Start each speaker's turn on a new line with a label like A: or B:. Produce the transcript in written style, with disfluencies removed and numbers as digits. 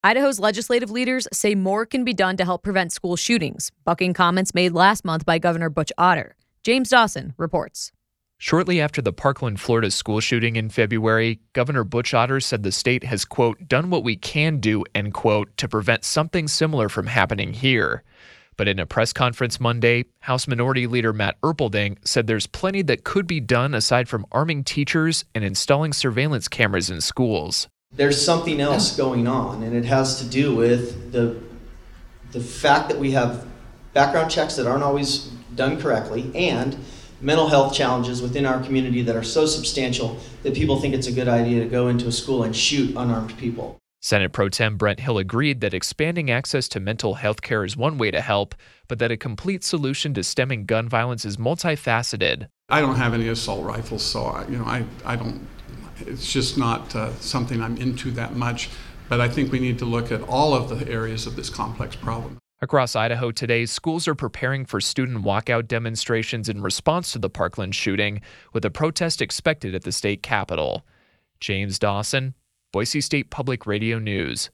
A: Idaho's legislative leaders say more can be done to help prevent school shootings, bucking comments made last month by Governor Butch Otter. James Dawson reports.
B: Shortly after the Parkland, Florida school shooting in February, Governor Butch Otter said the state has, quote, done what we can do, end quote, to prevent something similar from happening here. But in a press conference Monday, House Minority Leader Matt Erpelding said there's plenty that could be done aside from arming teachers and installing surveillance cameras in schools.
C: There's something else going on, and it has to do with the fact that we have background checks that aren't always done correctly and mental health challenges within our community that are so substantial that people think it's a good idea to go into a school and shoot unarmed people.
B: Senate Pro Tem Brent Hill agreed that expanding access to mental health care is one way to help, but that a complete solution to stemming gun violence is multifaceted.
D: I don't have any assault rifles, so I don't. It's just not something I'm into that much, but I think we need to look at all of the areas of this complex problem.
B: Across Idaho today, schools are preparing for student walkout demonstrations in response to the Parkland shooting, with a protest expected at the state capitol. James Dawson, Boise State Public Radio News.